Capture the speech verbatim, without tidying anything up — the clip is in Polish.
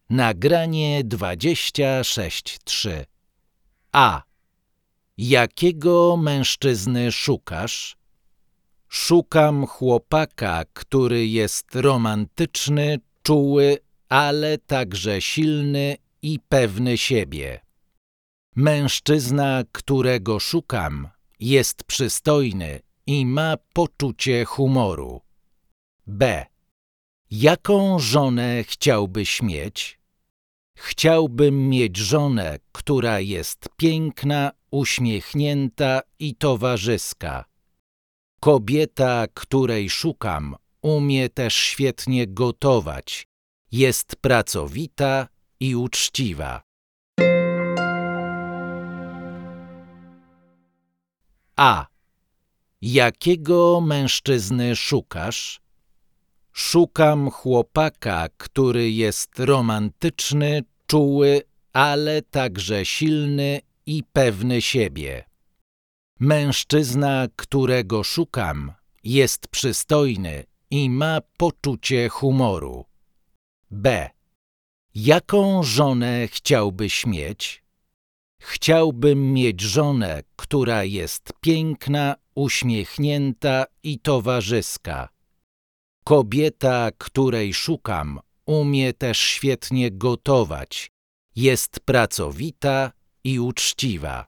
Nagranie dwadzieścia sześć trzy. A. Jakiego mężczyzny szukasz? Szukam chłopaka, który jest romantyczny, czuły, ale także silny i pewny siebie. Mężczyzna, którego szukam, jest przystojny i ma poczucie humoru. B. Jaką żonę chciałbyś mieć? Chciałbym mieć żonę, która jest piękna, uśmiechnięta i towarzyska. Kobieta, której szukam, umie też świetnie gotować, jest pracowita i uczciwa. A. Jakiego mężczyzny szukasz? Szukam chłopaka, który jest romantyczny, czuły, ale także silny i pewny siebie. Mężczyzna, którego szukam, jest przystojny i ma poczucie humoru. B. Jaką żonę chciałbyś mieć? Chciałbym mieć żonę, która jest piękna, uśmiechnięta i towarzyska. Kobieta, której szukam, umie też świetnie gotować, jest pracowita i uczciwa.